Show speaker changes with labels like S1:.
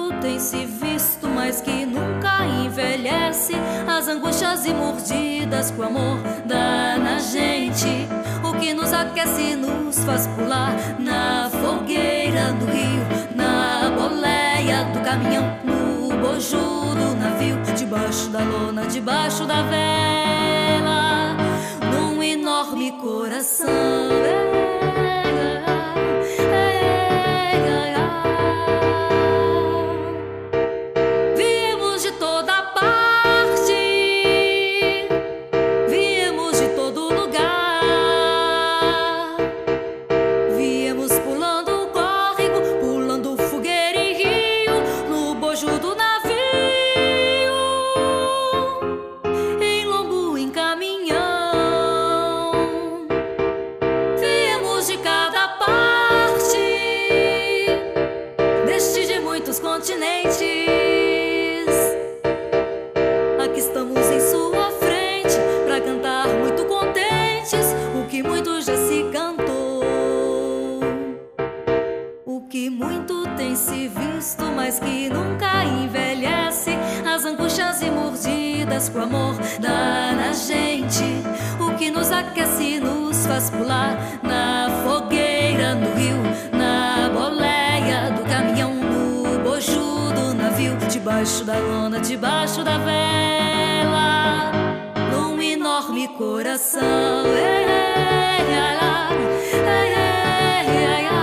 S1: muito tem se visto, mas que nunca envelhece. As angústias e mordidas que o amor dá na gente, o que nos aquece e nos faz pular na fogueira do rio, na boleia do caminhão, no bojo do navio, debaixo da lona, debaixo da vela, num enorme coração. Viemos de toda parte, viemos de todo lugar, viemos pulando o córrego, pulando fogueira e rio, no bojo do navio, em lombo, em caminhão. Viemos de cada parte deste de muitos continentes. Aqui estamos em sua frente pra cantar muito contentes o que muito já se cantou, o que muito tem se visto, mas que nunca envelhece. As angústias e mordidas que o amor dá na gente, o que nos aquece e nos faz pular na fogueira, no rio, na boleia do caminhão, no bojo do navio, debaixo da lona, debaixo da vela, num enorme coração. Ei, ei, ai, ai, ei, ei, ai, ai.